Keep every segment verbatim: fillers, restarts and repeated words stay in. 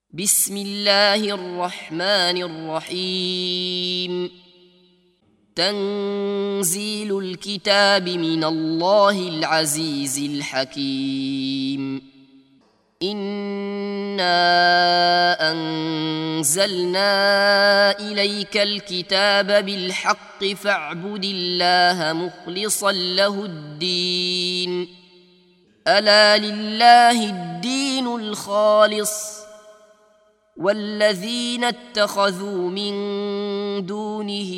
بسم الله الرحمن الرحيم. تنزيل الكتاب من الله العزيز الحكيم. إنا أنزلنا إليك الكتاب بالحق فاعبد الله مخلصا له الدين. ألا لله الدين الخالص والذين اتخذوا من دونه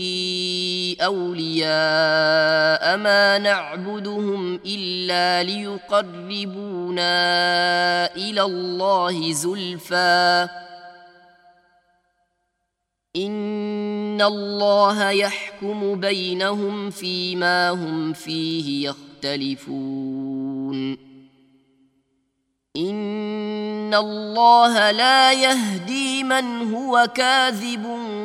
أولياء ما نعبدهم إلا ليقربونا إلى الله زلفى إن الله يحكم بينهم فيما هم فيه يختلفون. إن الله لا يهدي من هو كاذب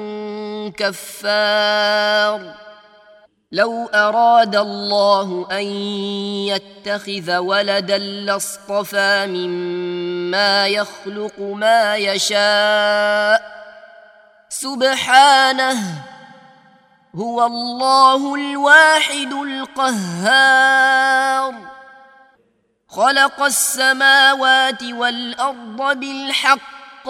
كفار. لو أراد الله أن يتخذ ولدا لاصطفى مما يخلق ما يشاء سبحانه هو الله الواحد القهار. خلق السماوات والأرض بالحق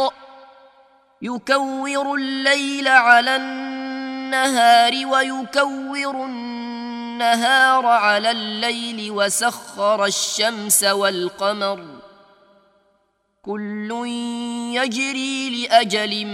يكور الليل على النهار ويكور النهار على الليل وسخر الشمس والقمر كل يجري لأجل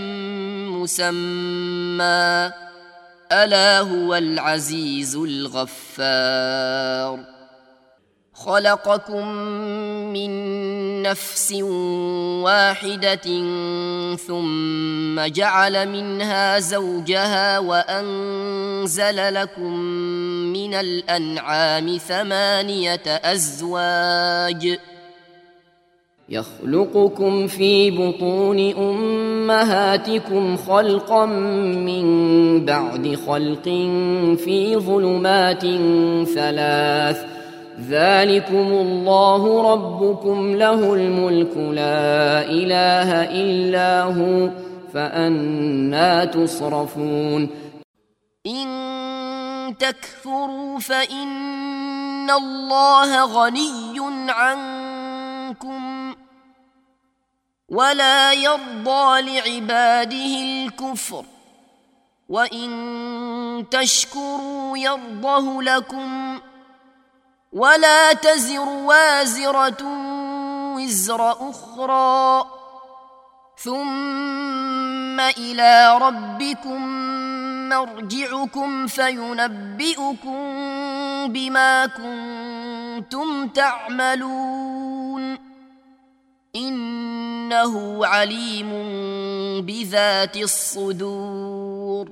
مسمى ألا هو العزيز الغفار. خلقكم من نفس واحدة ثم جعل منها زوجها وأنزل لكم من الأنعام ثمانية أزواج يخلقكم في بطون أمهاتكم خلقا من بعد خلق في ظلمات ثلاث ذلكم الله ربكم له الملك لا إله إلا هو فأنى تصرفون. إن تكفروا فإن الله غني عنكم ولا يرضى لعباده الكفر وإن تشكروا يرضه لكم ولا تزر وازرة وزر أخرى ثم إلى ربكم مرجعكم فينبئكم بما كنتم تعملون إنه عليم بذات الصدور.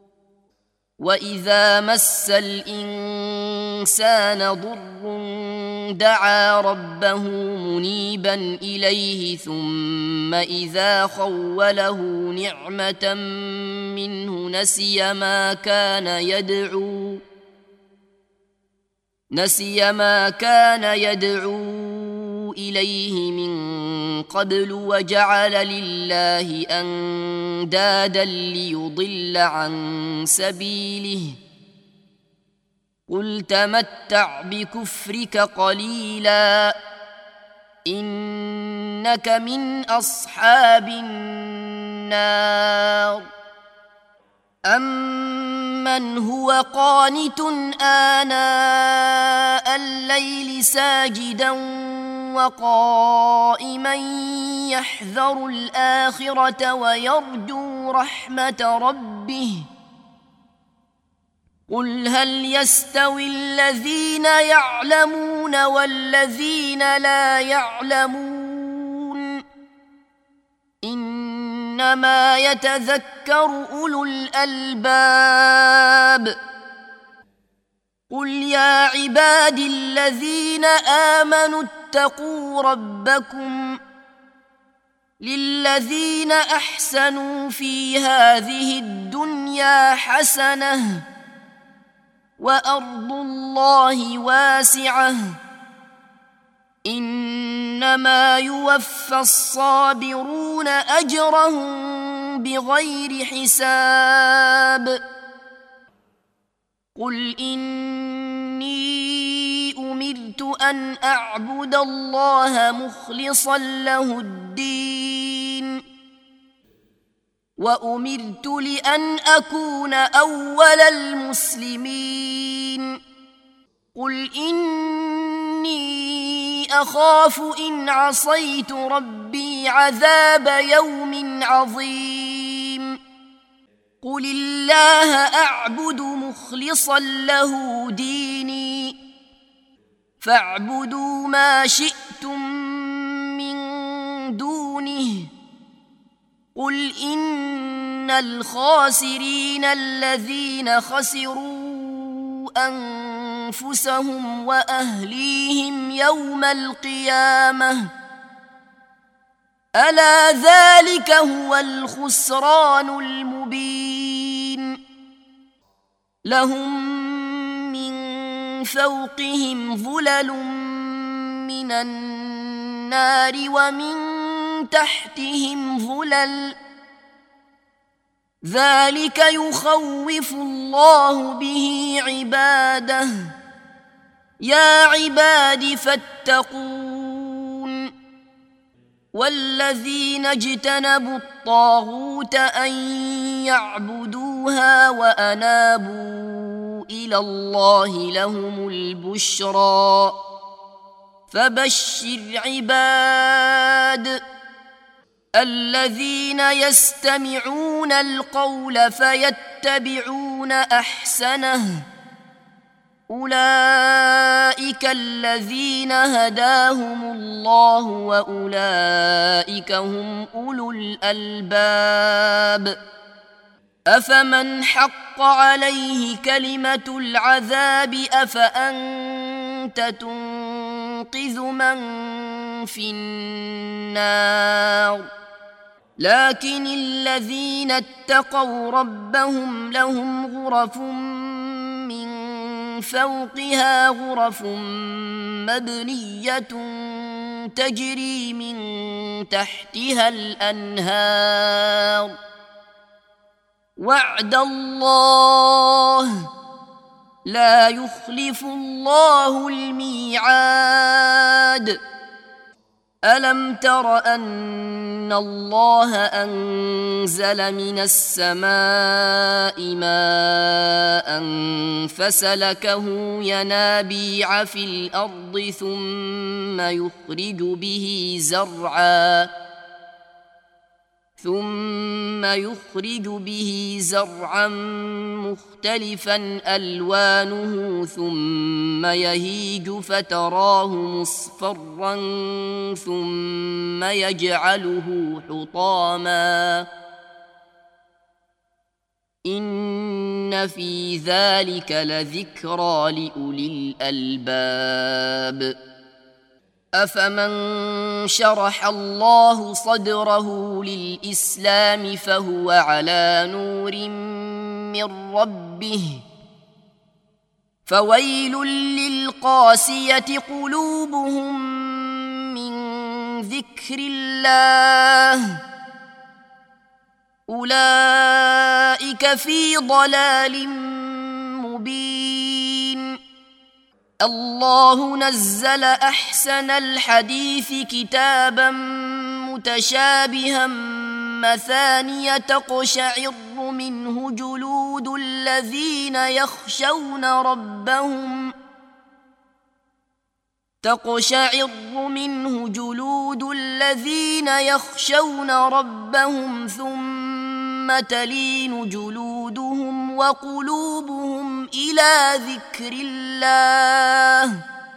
وإذا مس الإنسان ضر دعا ربه منيبا إليه ثم إذا خوله نعمة منه نسي ما كان يدعو نسي ما كان يدعو إليه من قبل وجعل لله أندادا ليضل عن سبيله قل تمتع بكفرك قليلا إنك من أصحاب النار. أمن هو قانت آناء الليل ساجدا وقائما يحذر الآخرة ويرجو رحمة ربه قل هل يستوي الذين يعلمون والذين لا يعلمون إنما يتذكر أولو الألباب. قل يا عبادي الذين آمنوا اتقوا ربكم للذين أحسنوا في هذه الدنيا حسنة وأرض الله واسعة إنما يوفى الصابرون أجرهم بغير حساب قل إني أمرت أن أعبد الله مخلصا له الدين وأمرت لأن أكون أول المسلمين قل إني أخاف إن عصيت ربي عذاب يوم عظيم قل الله أعبد مخلصا له ديني فاعبدوا ما شئتم من دونه قل إن الخاسرين الذين خسروا أنفسهم وأهليهم يوم القيامة ألا ذلك هو الخسران المبين لهم من فوقهم ظلل من النار ومن تحتهم ظلل ذلك يخوف الله به عباده يا عباد فاتقون والذين اجتنبوا الطاغوت أن يعبدوها وأنابوا إلى الله لهم البشرى فبشر عباد الذين يستمعون القول فيتبعون أحسنه أولئك الذين هداهم الله وأولئك هم أولو الألباب أفمن حق عليه كلمة العذاب أفأنت تنقذ من في النار لكن الذين اتقوا ربهم لهم غرف من فوقها غرف مبنية تجري من تحتها الأنهار وعد الله لا يخلف الله الميعاد ألم تر أن الله أنزل من السماء ماء فسلكه ينابيع في الأرض ثم يخرج به زرعا ثم يخرج به زرعا مختلفا ألوانه ثم يهيج فتراه مصفرا ثم يجعله حطاما إن في ذلك لذكرى لأولي الألباب أفمن شرح الله صدره للإسلام فهو على نور من ربه فويل للقاسية قلوبهم من ذكر الله أولئك في ضلال مبين الله نزل أحسن الحديث كتابا متشابها مثانية تقشعر منه جلود الذين يخشون ربهم تقشعر منه جلود الذين يخشون ربهم ثم تلين جلودهم وقلوبهم إلى ذكر الله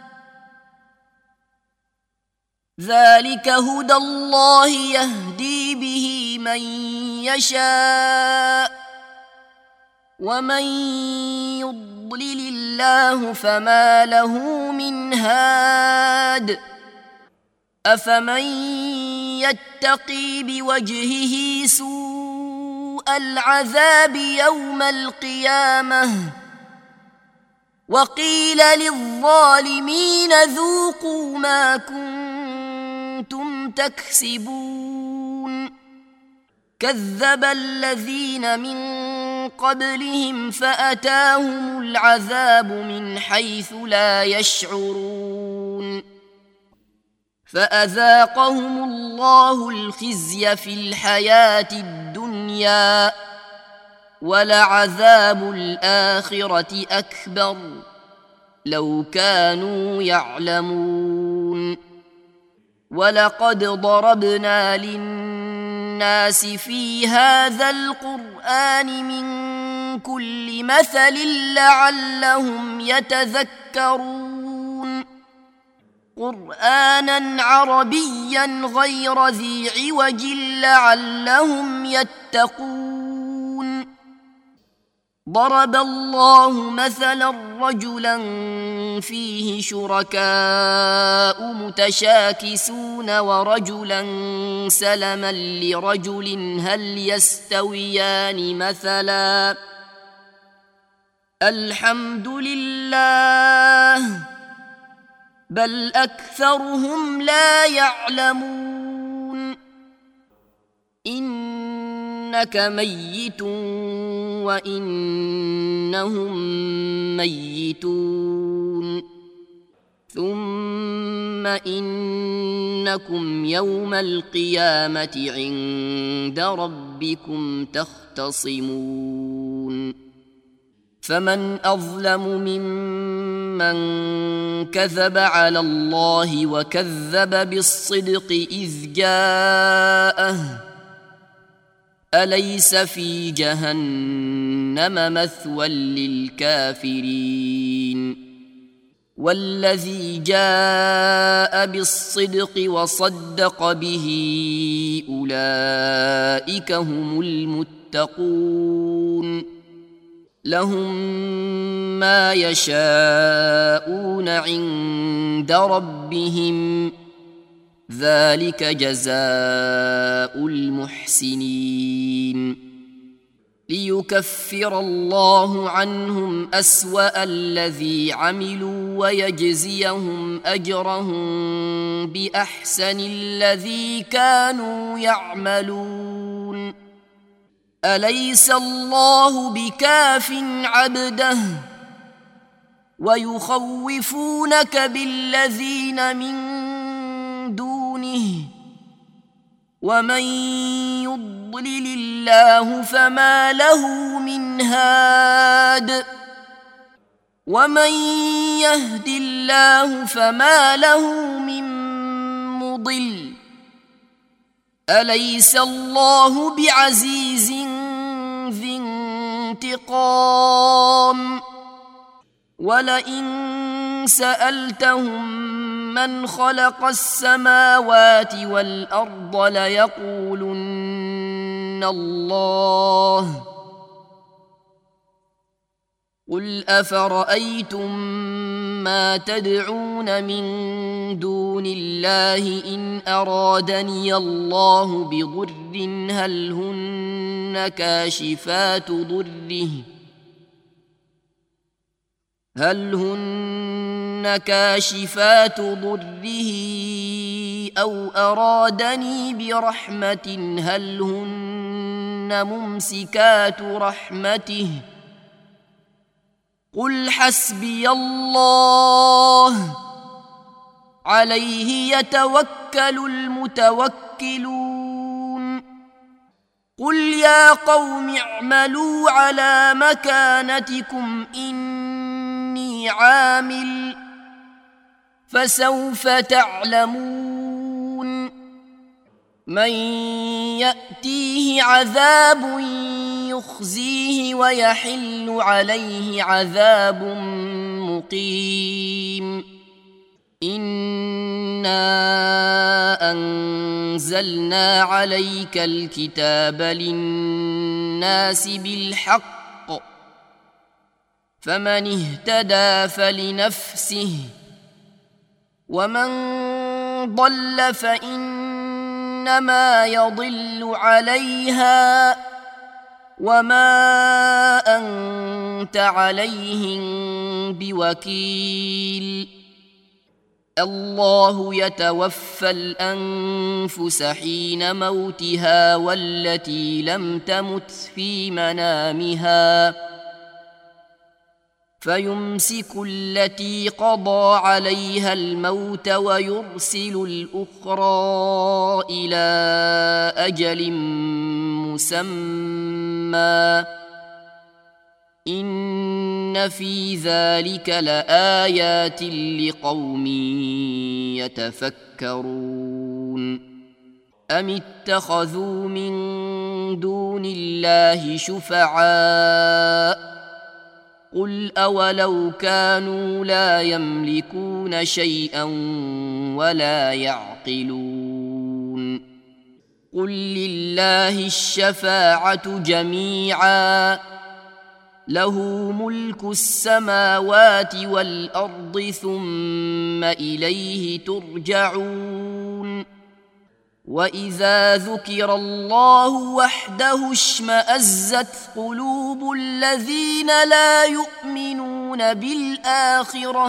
ذلك هدى الله يهدي به من يشاء ومن يضلل الله فما له من هاد أفمن يتقي بوجهه سوء العذاب يوم القيامة وقيل للظالمين ذوقوا ما كنتم تكسبون كذب الذين من قبلهم فأتاهم العذاب من حيث لا يشعرون فأذاقهم الله الخزي في الحياة الدنيا ولعذاب الآخرة أكبر لو كانوا يعلمون ولقد ضربنا للناس في هذا القرآن من كل مثل لعلهم يتذكرون قرآنا عربيا غير ذي عوج لعلهم يتقون ضرب الله مثلا رجلا فيه شركاء متشاكسون ورجلا سلما لرجل هل يستويان مثلا الحمد لله بل أكثرهم لا يعلمون إنك ميت وإنهم ميتون ثم إنكم يوم القيامة عند ربكم تختصمون فمن أظلم ممن كذب على الله وكذب بالصدق إذ جاءه أليس في جهنم مثوى للكافرين والذي جاء بالصدق وصدق به أولئك هم المتقون لهم ما يشاءون عند ربهم ذلك جزاء المحسنين ليكفر الله عنهم أسوأ الذي عملوا ويجزيهم أجرهم بأحسن الذي كانوا يعملون أليس الله بكاف عبده ويخوفونك بالذين من دونه ومن يضلل الله فما له من هاد ومن يهد الله فما له من مضل أليس الله بعزيز ذي انتقام ولئن سألتهم من خلق السماوات والأرض ليقولن الله قل أفرأيتم ما تدعون من دون الله إن أرادني الله بضر هل هن كاشفات ضره هل هن كاشفات ضره أو أرادني برحمة هل هن ممسكات رحمته قل حسبي الله عليه يتوكل المتوكلون قل يا قوم اعملوا على مكانتكم إني عامل فسوف تعلمون من يأتيه عذاب يخزيه ويحل عليه عذاب مقيم إنا أنزلنا عليك الكتاب للناس بالحق فمن اهتدى فلنفسه ومن ضل فإنما يضل عليها وما أنت عليهم بوكيل الله يتوفى الأنفس حين موتها والتي لم تمت في منامها فيمسك التي قضى عليها الموت ويرسل الأخرى إلى أجل مسمى إن في ذلك لآيات لقوم يتفكرون أم اتخذوا من دون الله شفعاء قل أولو كانوا لا يملكون شيئا ولا يعقلون قل لله الشفاعة جميعا له ملك السماوات والأرض ثم إليه ترجعون وإذا ذكر الله وحده اشمأزت قلوب الذين لا يؤمنون بالآخرة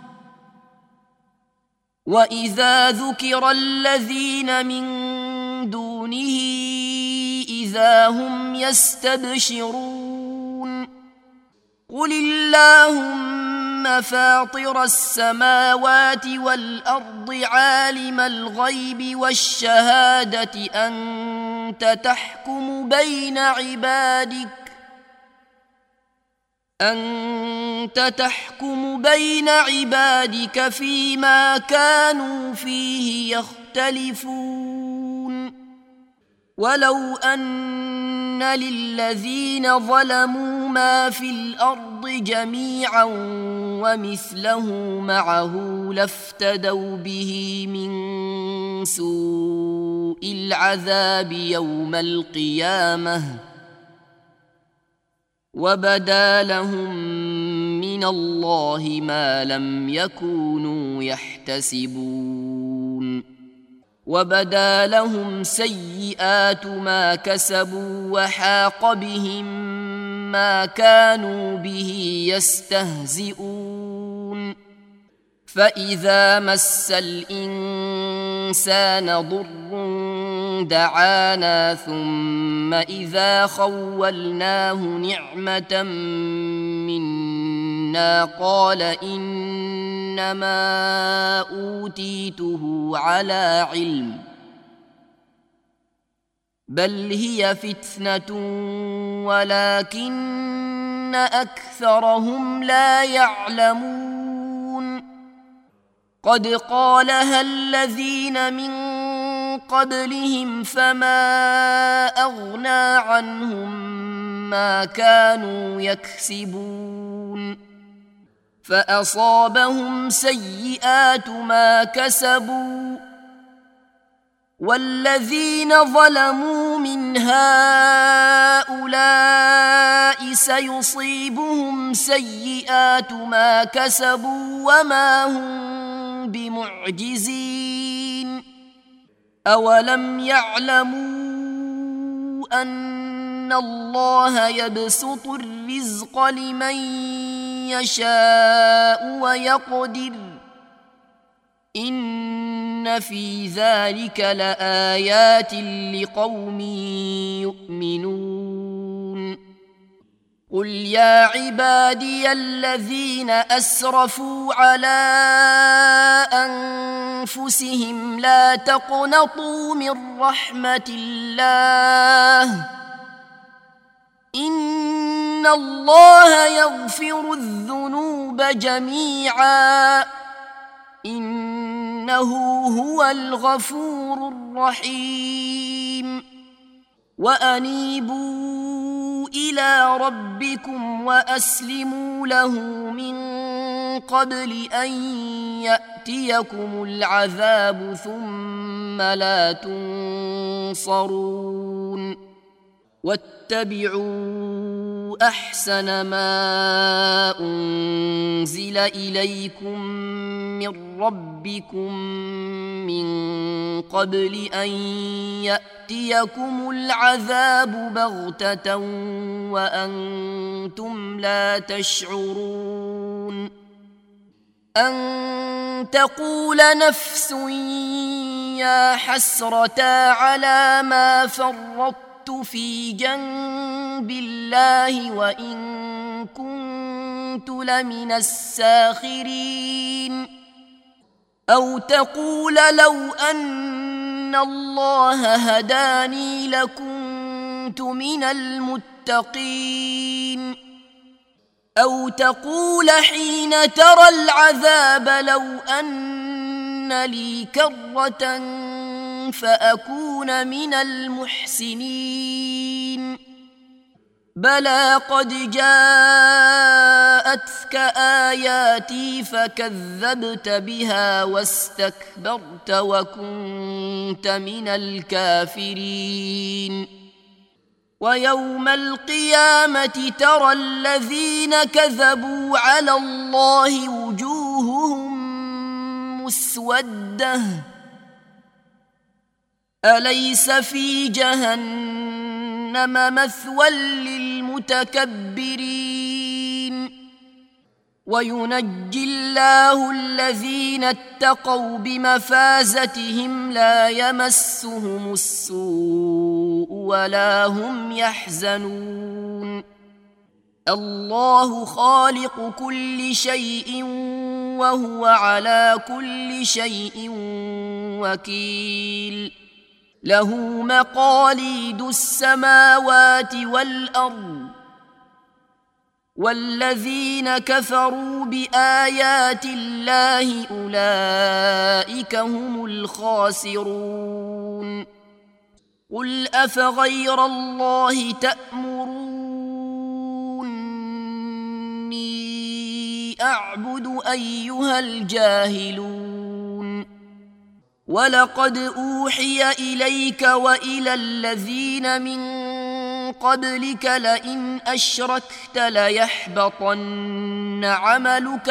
وإذا ذكر الذين من دونه إذا هم يستبشرون قل اللهم فاطر السماوات والأرض عالم الغيب والشهادة أنت تحكم بين عبادك أنت تحكم بين عبادك فيما كانوا فيه يختلفون ولو أن للذين ظلموا ما في الأرض جميعا ومثله معه لافتدوا به من سوء العذاب يوم القيامة وبدا لهم من الله ما لم يكونوا يحتسبون وبدا لهم سيئات ما كسبوا وحاق بهم ما كانوا به يستهزئون فإذا مس الإنسان ضر دعانا ثم إذا خولناه نعمة منا قال إنما أوتيته على علم بل هي فتنة ولكن أكثرهم لا يعلمون قد قالها الذين من قبلهم فما أغنى عنهم ما كانوا يكسبون فأصابهم سيئات ما كسبوا والذين ظلموا من هؤلاء سيصيبهم سيئات ما كسبوا وما هم بمعجزين أولم يعلموا أن الله يبسط الرزق لمن يشاء ويقدر إن في ذلك لآيات لقوم يؤمنون قل يا عبادي الذين أسرفوا على أنفسهم لا تقنطوا من رحمة الله إن الله يغفر الذنوب جميعا إنه هو الغفور الرحيم وأنيبوا إلى ربكم وأسلموا له من قبل أن يأتيكم العذاب ثم لا تنصرون واتبعوا أحسن ما أنزل إليكم من ربكم من قبل أن يأتيكم العذاب بغتة وأنتم لا تشعرون أن تقول نفس يا حسرتا على ما فرطت في جنب الله وإن كنت لمن الساخرين أو تقول لو أن الله هداني لكنت من المتقين أو تقول حين ترى العذاب لو أن لي كرة فأكون من المحسنين بلى قد جاءتك آياتي فكذبت بها واستكبرت وكنت من الكافرين ويوم القيامة ترى الذين كذبوا على الله وجوههم مسودة أليس في جهنم مثوى للمتكبرين وينجي الله الذين اتقوا بمفازتهم لا يمسهم السوء ولا هم يحزنون الله خالق كل شيء وهو على كل شيء وكيل له مقاليد السماوات والأرض والذين كفروا بآيات الله أولئك هم الخاسرون قل أفغير الله تأمروني أعبد أيها الجاهلون ولقد أوحي إليك وإلى الذين من قبلك لئن أشركت ليحبطن عملك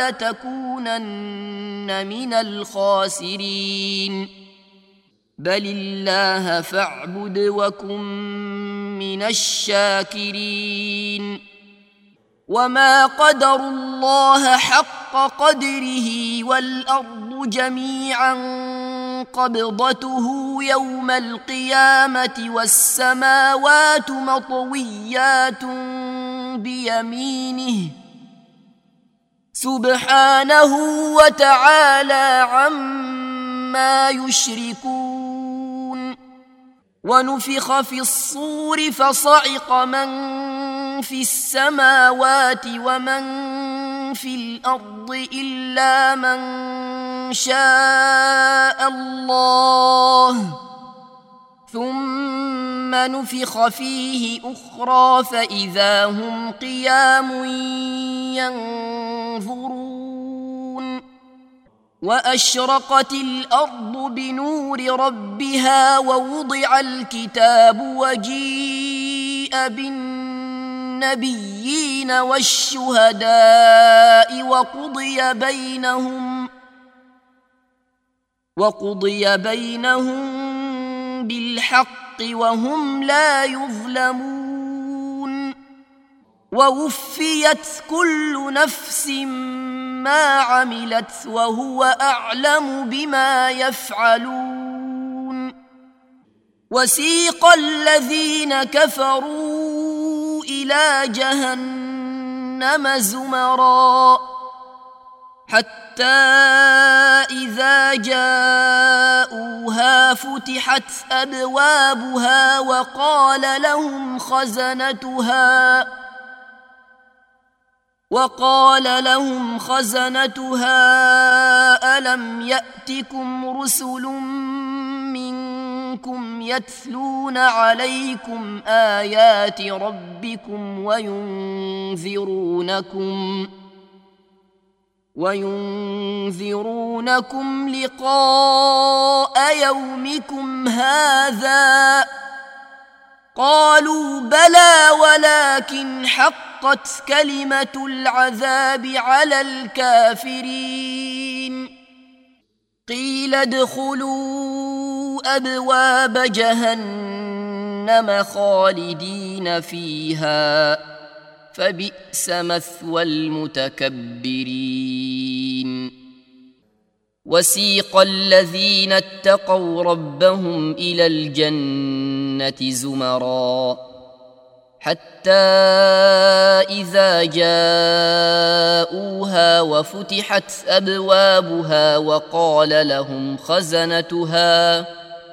ولتكونن من الخاسرين بل الله فاعبد وكن من الشاكرين وما قدروا الله حق قدره والأرض جميعا قبضته يوم القيامة والسماوات مطويات بيمينه سبحانه وتعالى عما يشركون ونفخ في الصور فصعق من في السماوات ومن في الأرض إلا من شاء الله ثم نفخ فيه أخرى فإذا هم قيام ينظرون وأشرقت الأرض بنور ربها ووضع الكتاب وجيء بالنبيين والشهداء وقضي بينهم وقضي بينهم بالحق وهم لا يظلمون ووفيت كل نفس ما عملت وهو أعلم بما يفعلون وسيق الذين كفروا إلى جهنم زمرا حتى إذا جاءوها فتحت أبوابها وقال لهم خزنتها وقال لهم خزنتها ألم يأتكم رسل منكم يتلون عليكم آيات ربكم وينذرونكم وينذرونكم لقاء يومكم هذا قال قالوا بلى ولكن حقت كلمة العذاب على الكافرين قيل ادخلوا أبواب جهنم خالدين فيها فبئس مثوى المتكبرين وسيق الذين اتقوا ربهم إلى الجنة زمرا حتى إذا جاءوها وفتحت أبوابها وقال لهم خزنتها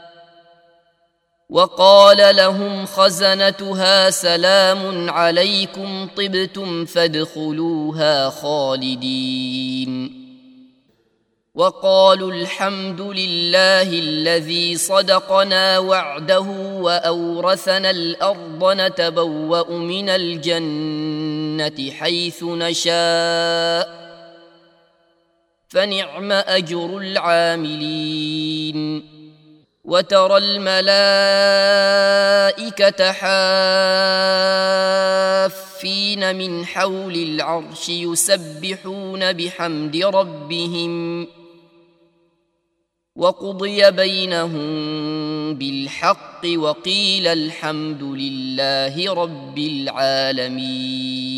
وقال لهم خزنتها سلام عليكم طبتم فادخلوها خالدين وقالوا الحمد لله الذي صدقنا وعده وأورثنا الأرض نتبوأ من الجنة حيث نشاء فنعم أجر العاملين وترى الملائكة حافين من حول العرش يسبحون بحمد ربهم وقضي بينهم بالحق وقيل الحمد لله رب العالمين.